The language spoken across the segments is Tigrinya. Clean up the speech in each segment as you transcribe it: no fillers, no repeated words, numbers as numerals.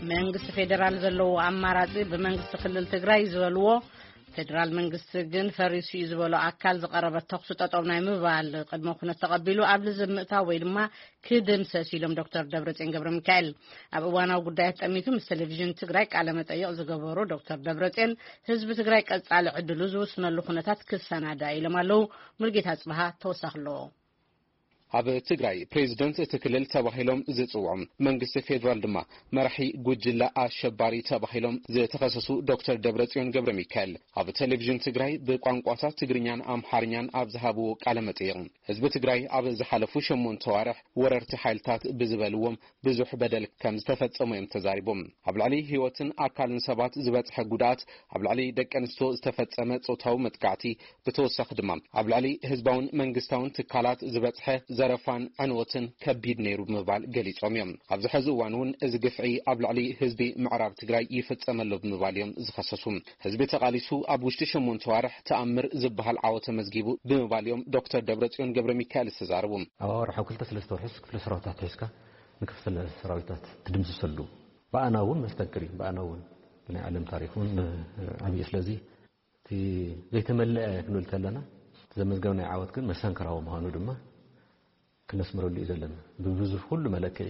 መንግስት ፌደራል ዘለው አማራጭ በመንግስት ክልል ትግራይ ዝበልዎ ፌደራል መንግስት ግን ፈሪሱ ይዝበለው አካል ዘቀረበ ተخص ተጠውናይ ምባል ቅድመ ኩነት ተቀቢሉ አብል ዝምታ ወይ ድማ ክድምሰስ ኢሎም ዶክተር ደብረጽዮን ገብረ ሚካኤል ኣብ እዋናው ጉዳያት ጠሚቱ ምስ ቴሌቪዥን ትግራይ ቃለ መጠይቅ ዝገበሩ ዶክተር ደብረጽዮን ህዝብ ትግራይ ቀጻለ ዕድሉ ዝውስነሉ ኩነታት ክሰናዳ ኢሎም አለው ሙልጌታ ጽባህ ተወሳኽሎ ኣብ ትግራይ ፕሬዝደንት ትክልል ተባሂሎም ዝጽውዑም መንግስቲ ፌደራል ድማ መራሒ ጉጅለ አሸባሪ ተባሂሎም ዝተኸሰሱ ዶክተር ደብረጽዮን ገብረ ሚካኤል ኣብ ቴሌቪዥን ትግራይ ብቋንቋታት ትግርኛን አምሓርኛን ኣብ ዝሃብዎ ቃለ መጠይቅ ህዝቢ ትግራይ ኣብ ዝሓለፉ 8 ወርሕ ወረርቲ ሓይልታት ብዝበልዎም ብዙሕ በደል ከም ዝተፈጸመም ተዛሪቦም ኣብ ላዕሊ ህይወትን አካልን ሰባት ዝበጽሐ ጉዳት ኣብ ላዕሊ ደቂ ኣንስትዮ ዝተፈጸመ ጾታዊ መጥቃዕቲ ብተወሳኺ ድማ ኣብ ላዕሊ ህዝባውን መንግስታውን ትካላት ዝበጽሐ ዘረፋን ዕንወትን ከቢድ ነይሩ ብምባል ገሊጾም እዮም ኣብዚ ሕዚ እዋን እውን እዚ ግፍዒ ኣብ ላዕሊ ህዝቢ ምዕራብ ትግራይ ይፍጸመሉ ብምባል እዮም ዝኸሰሱ ህዝቢ ተቃሊሱ ኣብ ውሽጢ 8 ወርሕ ተኣምር ዝበሃል ዓወተ መዝጊቡ ብምባል እዮም ዶክተር ደብረጽዮን ገብረ ሚካኤል ዝተዛረቡ ኣብ ወርሕ 2 ወርሕስ ክፍለ ሰራዊታት ሒዝካ ንክፍለ ሰራዊታት ትድምስሰሉ ባኣና እውን መስተንክሪ ባኣና እውን ብናይ ዓለም ታሪኹን ዓብይ ስለዚ እቲ ዘይተመለአ ክንብል ከለና ዘመዝገብና ዓወት ግን መሰንከራዊ ምዃኑ ድማ كنسمروا اللي زلنا ببزر كل ملكي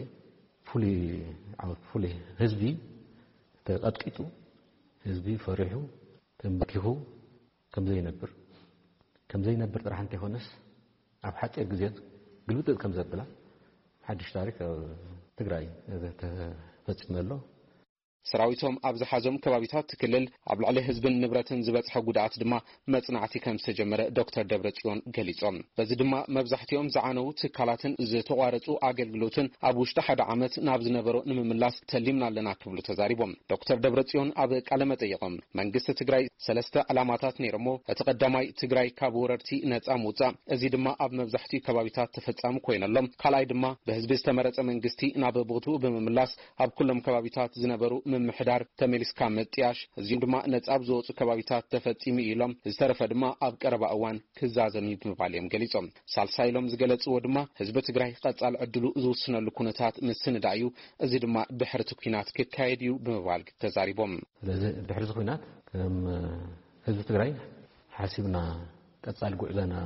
فولي حزبي تقطقيتو حزبي فرحو تنبكيو كم زي نبر طرح انت هونس اب حق غزيت قلبت كم زبلا حدش تاريخ تግራይ ተፈጽመሎ ሰራዊቶም ኣብ ዝሓዞም ከባቢታት ትክልል ኣብ ላዕሊ ህዝብን ንብረትን ዝበጽሐ ጉዳት ድማ መጽናዕቲ ከም ዝተጀመረ ዶክተር ደብረጽዮን ገሊጾም በዚ ድማ መብዛሕትኦም ዝዓነው ትካላትን ዝተቋረጹ አገልግሎትን ኣብ ውሽጢ ሓደ ዓመት ናብ ዝነበሩ ንምምላስ ተሊምና ኣለና ክብሉ ተዛሪቦም ዶክተር ደብረጽዮን ኣብ ቃለ መጠይቆም መንግስቲ ትግራይ ሰለስተ ዓላማታት ነይሮሞ እቲ ቀዳማይ ትግራይ ካብ ወረርቲ ነጻ ምውጻእ እዚ ድማ ኣብ መብዛሕትኡ ከባቢታት ተፈጻሚ ኮይነሎም ካልኣይ ድማ በህዝቢ ዝተመረጸ መንግስቲ ናብ ቦቱ ብምምላስ ኣብ ኩሎም ከባቢታት ዝነበሩ ምምሕዳር ተመሊስካ መጥያሽ እዚም ድማ ነጻብ ዝወጹ ከባቢታት ተፈጺሙ ኢሎም ዝተረፈ ድማ ኣብ ቀረባ እዋን ክዛዘም ይብምባልዮም ገሊጾም ሳልሳይሎም ዝገለጽዎ ድማ ህዝቢ ትግራይ ቀጻል ዕድሉ ዝውስነሉ ኩነታት ምስንዳዩ እዚ ድማ ድሕሪ ኩናት ክካየድ እዩ ብምባል ተዛሪቦም ስለዚ ድሕሪ ኩናት ከም ህዝቢ ትግራይ ሓሲብና ቀጻል ጉዕዘና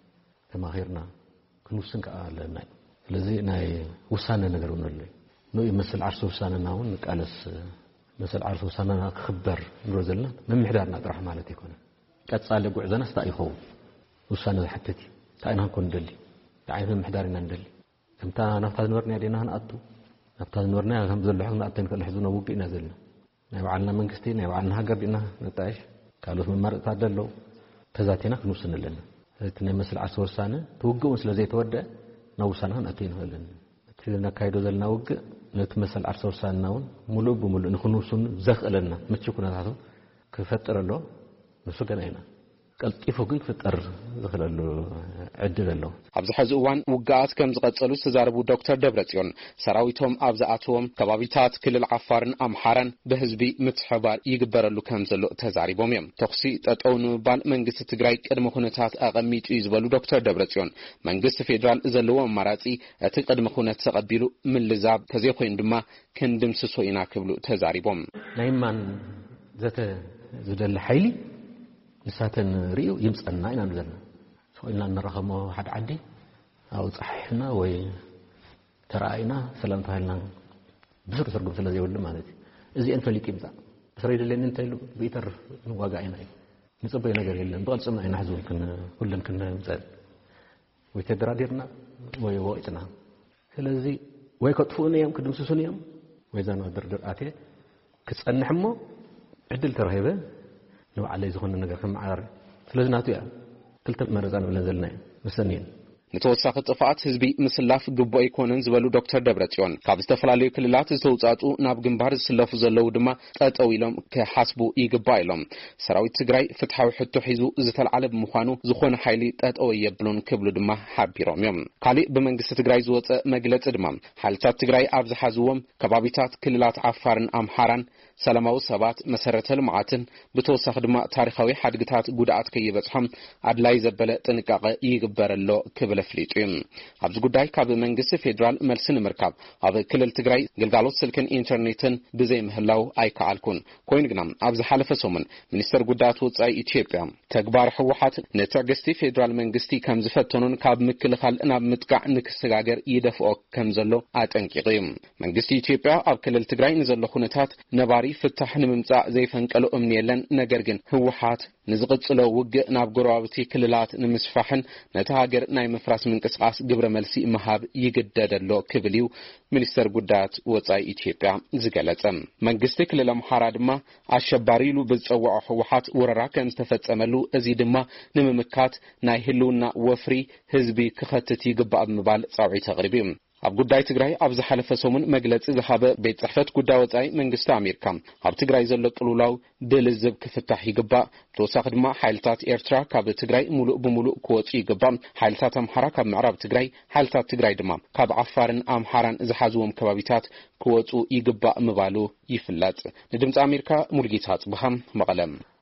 ተማሂርና ክንውስን ከኣለና ስለዚ ናይ ውሳነ ነገር ሆነሉ ነው ይመስል ዓርሱ ውሳነና እውን ቃለስ مثل عرض وسنة خبر نروزلنا من محدارنا طرح مالتي يكون قصال غعزنا استايخو وسنة حتتي تاينا نكون دلي تاينا محدارنا ندلي كمتا نفتح نورنا يدينا نقطو نفتح نورنا هم زلحنا نقطن كنحزونا وقينا زلنا نيوعلنا منكستي نيوعلنا هاجر دينا نتايش قالوا من مرق تادلو تزاتينا كنوسن لنا تني مثل عرض وسنة توقعون سلازي تودع نوسنها نقطين لنا تلنا كايدو زلنا وق نتمثل عرصور ساناون ملو بملو نخنوسون زخلنا متشكونا هذا كفتر له نسوقنا هنا قلطيفو ግን ፍጠር ዝኽለሉ ዕድል ኣሎ ኣብዚ ሕዚ እዋን ውግኣት ከም ዝቀጸሉ ዝተዛረቡ ዶክተር ደብረጽዮን ሰራዊቶም ኣብ ዝኣትዎም ከባቢታት ክልል ዓፋርን ኣምሓራን በህዝቢ ምትሕባር ይግበረሉ ከም ዘሎ ተዛሪቦም እዮም ተኽሲ ጠጠው ንምባል መንግስቲ ትግራይ ቅድመ ኩነታት ኣቐሚጡ ዝበሉ ዶክተር ደብረጽዮን መንግስቲ ፌደራል ዘለዎ ኣማራጺ እቲ ቅድመ ኩነት ተቐቢሉ ምልዛብ ተዘይኮይኑ ድማ ክንድምስሶ ኢና ክብሉ ተዛሪቦም ናይማን ዘተ ዝደለ ሓይሊ نساتن ريو يمصنا إنا نزلنا سوينا نرخمو حد عدي أو صحيحنا وي ترأينا سلام تهلنا بسر ترقم سلازي ولا مالتي إذا أنت اللي كيمتا سريد اللي أنت بيتر نواقعنا نصبي نجار يلا نضل سمنا إن حزون كنا كنا مزال ويتدراديرنا ويوقتنا سلازي ويكتفوني يوم كدم سسوني يوم وإذا نقدر آتي كتسألنا عدل ترهيبه نو على يزخون النجار كم عار فلازناتو يا كلت مرزان ولا زلنا مستنين نتوسخ طفات حزبي مسلاف غبو يكونن زبلو دكتور دبرጽዮን ካብ ዝተፈላልዩ ክልላት ዝተውጻጹ ናብ ግንባር ዝስለፉ ዘለው ድማ ጠጠው ኢሎም ከሐስቡ ይግባይሎም ሰራዊት ትግራይ ፍትሐዊ ሕቶ ሒዙ ዝተልዓለ ብምዃኑ ዝኾነ ኃይሊ ጠጠው የብሉን ክብሉ ድማ ሓቢሮም እዮም ካሊ በመንግስቲ ትግራይ ዝወፀ መግለጽ ድማ ሓልታት ትግራይ ኣብ ዝሓዝዎም ከባቢታት ክልላት ዓፋርን ኣምሓራን ሰላማዊ ሰባት መሰረተ ልምዓትን ብተወሳኺ ድማ ታሪኻዊ ሓድግታት ጉድኣት ከይበጽሖም ኣድላይ ዘበለ ጥንቃቐ ይግበረሎ ክብል ከምዘለመለ ፍሊጡ ኣብዚ ጉዳይ ካብ መንግስቲ ፌደራል መልሲ ንምርካብ ኣብ ክልል ትግራይ ግልጋሎት ስልክን ኢንተርኔትን ብዘይ ምህላው ኣይከኣልኩን ኮይኑ ግና ኣብ ዝሓለፈ ሰሙን ሚኒስተር ጉዳያት ወጻኢ ኢትዮጵያ ተግባር ህወሓት ነትዕግስቲ ፌደራል መንግስቲ ከም ዝፈተኑን ካብ ምክልኻል ናብ ምጥቃዕ ንክሰጋገር ይደፍኦ ከም ዘሎ ኣጠንቂቑ መንግስቲ ኢትዮጵያ ኣብ ክልል ትግራይ ንዘሎ ኩነታት ነባሪ ፍታሕ ንምምጻእ ዘይፈንቀሎ እምኒ የለን ነገር ግን ህወሓት ንዝቕጽሎ ውግእ ናብ ጎረባብቲ ክልላት ንምስፋሕን ነቲ ሃገር ናይ ምፍራስ ምንቅስቃስ ግብረ መልሲ መሃብ ይግደደሎ ክብል እዩ ሚኒስተር ጉዳያት ወጻኢ ኢትዮጵያ ዝገለጸ መንግስቲ ክልል ኣምሓራ ድማ ኣሸባሪ ኢሉ ብዝፀውዖ ህወሓት ወረራ ከም ዝተፈጸመሉ እዚ ድማ ንምምካት ናይ ህልውና ወፍሪ ህዝቢ ክኸትት ይግባእ ብምባል ጻውዒት ኣቕሪቡ ኣብ ጉዳይ ትግራይ ኣብ ዝሓለፈ ሰሙን መግለጺ ዝሃበ ቤት ጽሕፈት ጉዳይ ወጻኢ መንግስቲ ኣሜሪካ ኣብ ትግራይ ዘሎ ቅልውላው ድልዝብ ክፍታሕ ይግባእ ተወሳኺ ድማ ሓይልታት ኤርትራ ካብ ትግራይ ሙሉእ ብሙሉእ ክወጹ ይግባእ ሓይልታት ኣምሓራ ካብ ምዕራብ ትግራይ ሓይልታት ትግራይ ድማ ካብ ዓፋርን ኣምሓራን ዝሓዝዎም ከባቢታት ክወጹ ይግባእ ምባሉ ይፍለጥ ንድምፂ ኣሜሪካ ሙልጌታ ጽብሃም መቐለም